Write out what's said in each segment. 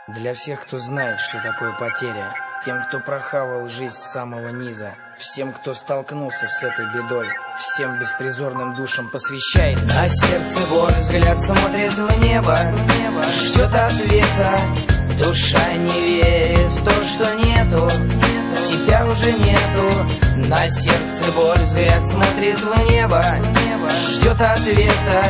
Для всех, кто знает, что такое потеря, тем, кто прохавал жизнь с самого низа, всем, кто столкнулся с этой бедой, всем беспризорным душам посвящается. На сердце боль, взгляд смотрит в небо, ждет ответа. Душа не верит в то, что нету, себя уже нету. На сердце боль, взгляд смотрит в небо, ждет ответа.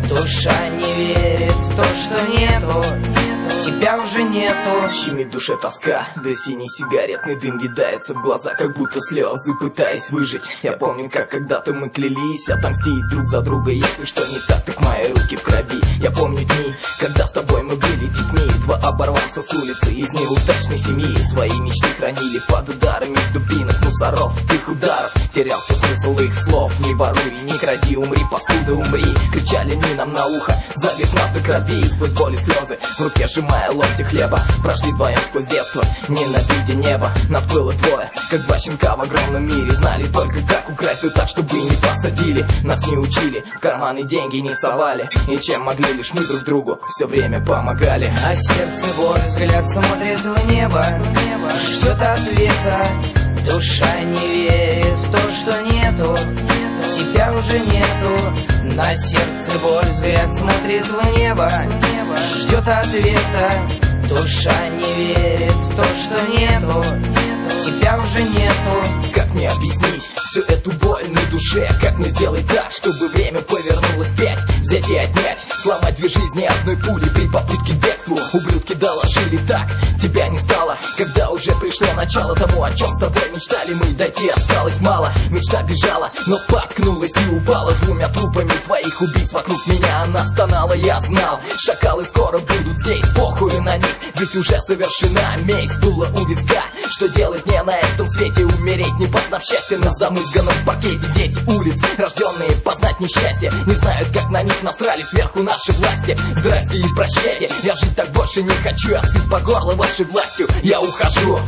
Душа не верит в то, что нету, тебя уже нету. Щемит в душе тоска, да синий сигаретный дым видается в глаза, как будто слезы, пытаясь выжить. Я помню, как когда-то мы клялись отомстить друг за друга. Если что не так, так мои руки в крови. Я помню дни, когда с тобой мы были детьми. Два оборванца с улицы из неудачной семьи свои мечты хранили под ударами дубинок, мусоров, их ударов. Терялся смысл их слов. Не воруй, не кради, умри, паскуда, умри. Кричали они нам на ухо, залив нас до крови. Сквозь боль и слезы в руке сжимая ломти хлеба, прошли вдвоем сквозь детство, ненавидя небо. Нас было двое, как два щенка в огромном мире. Знали только, как украсть и так, чтобы не посадили. Нас не учили, в карманы деньги не совали. И чем могли, лишь мы друг другу все время помогали. А сердце боль, взгляд смотрит в небо, ждет ответа. Душа не верит в то, что нету, себя уже нету. На сердце боль, взгляд смотрит в небо, ждет ответа. Душа не верит в то, что нету, тебя уже нету. Как мне объяснить всю эту боль на душе? Как мне сделать так, чтобы время повернулось вспять? Взять и отнять, сломать две жизни одной пули при попытке к бегству. Ублюдки доложили так, тебя не стало, когда уже пришло начало тому, о чем с тобой мечтали мы. Дойти осталось мало, мечта бежала, но споткнулась и упала. Двумя трупами твоих убийц вокруг меня она стонала. Я знал, шакалы скоро будут здесь, похуй на них, ведь уже совершена месть. Дуло у виска, что делать мне на этом свете? Умереть, не познав счастья на замызганном паркете. Дети улиц, рожденные познать несчастье, не знают, как на них насрали сверху наши власти. Здрасте и прощайте, я жить так больше не хочу. Я сыт по горло вашей властью, я ухожу.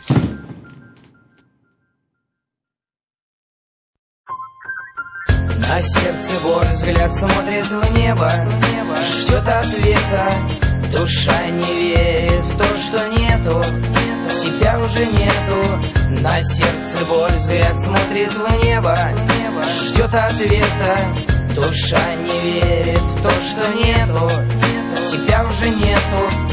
На сердце боль, взгляд смотрит в небо, ждет ответа. Душа не верит в то, что нету, себя уже нету. На сердце боль, взгляд смотрит в небо, ждет ответа. Душа не верит в то, что нету, тебя уже нету.